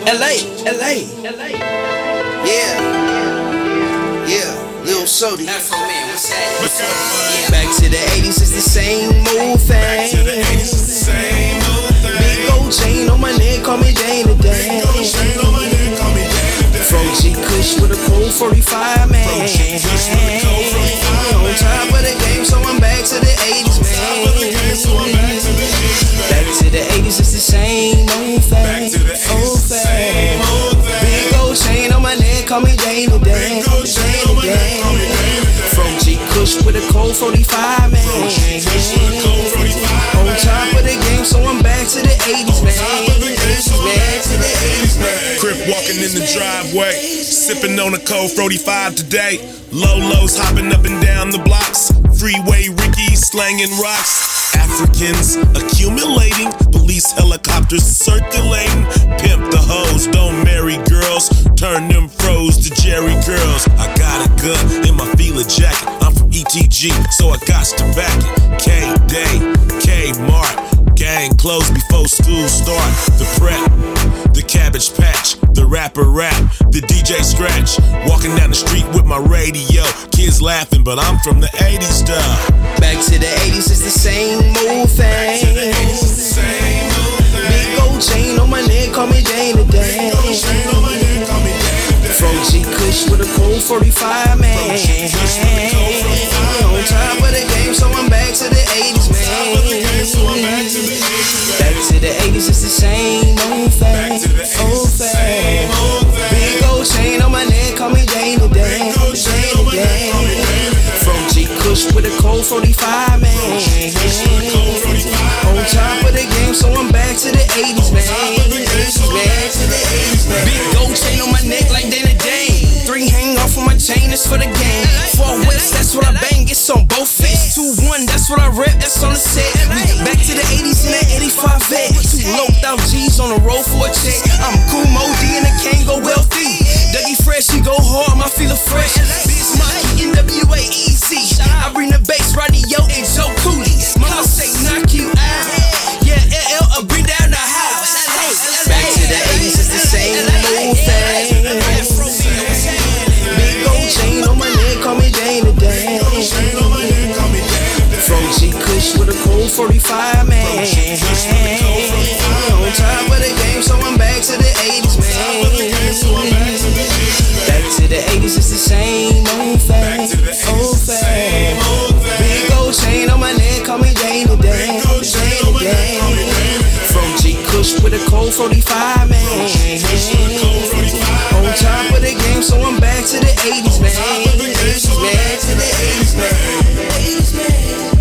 LA. Yeah. Lil Sody. Back to the 80s, it's the same old thing. Big old chain on my neck, call me Dane today. From G Kush with a cold 45, man. On top of the game, so I'm back to the 80s, man. Back to the 80s, it's the same old thing. Big old chain on my neck, call me Dane today. From G Kush with a cold 45, man. On top of the game, so I'm back to the 80s, man. Crip walking in the driveway, sipping on a cold 45 today. Lolos hopping up and down the blocks. Freeway Ricky slanging rocks. Africans accumulating, police helicopters circulating. Pimp the hoes, don't marry girls. Turn them froze to Jerry curls. I got a gun in my Fila jacket. I'm from ETG, so I got to back it. K-Day, Kmart. Gang closed before school start. The prep, the Cabbage Patch, the rapper rap, the DJ scratch. Walking down the street with my radio. Kids laughing, but I'm from the 80s stuff. Back to the 80s, it's the same old thing. Big old chain on my neck, call me Dane today. From G Kush with a cold 45, man. On top of the game, so I'm back to the 80s, man. Back to the 80s, it's the same old thing. Big old chain on my neck, call me Dane today. From G Kush with a cold 45, man. On top of the game, so I'm back to the 80s, man. Big gold chain on my neck like Dana Dane. 3 hang off on my chain, that's for the game. 4 whips, that's what I bang, it's on both feet. 2-1, that's what I rep, that's on the set. Back to the 80s in that 85 vet. 2 loped out G's on the road for a check. I'm cool Modi and I can't go wealthy. Dougie Fresh, he go hard, my feeling fresh. Biz Monkey, NWA easy. I bring the bass, radio, and Joe Cooley. Mama say knock you out. Yeah, LL, I bring down the house. Back to the 80s, it's the same old thing. Big old chain on my neck, call me Dane today. From G Kush with a cold 45, man. On top of the game, so I'm back to the 80s, man. Back to the 80s, it's the same old thing. Big old chain on my neck, call me Dane today. From G Kush with a cold 45, man. On top of the game, so I'm back to the 80s, man. Back to the 80s, man.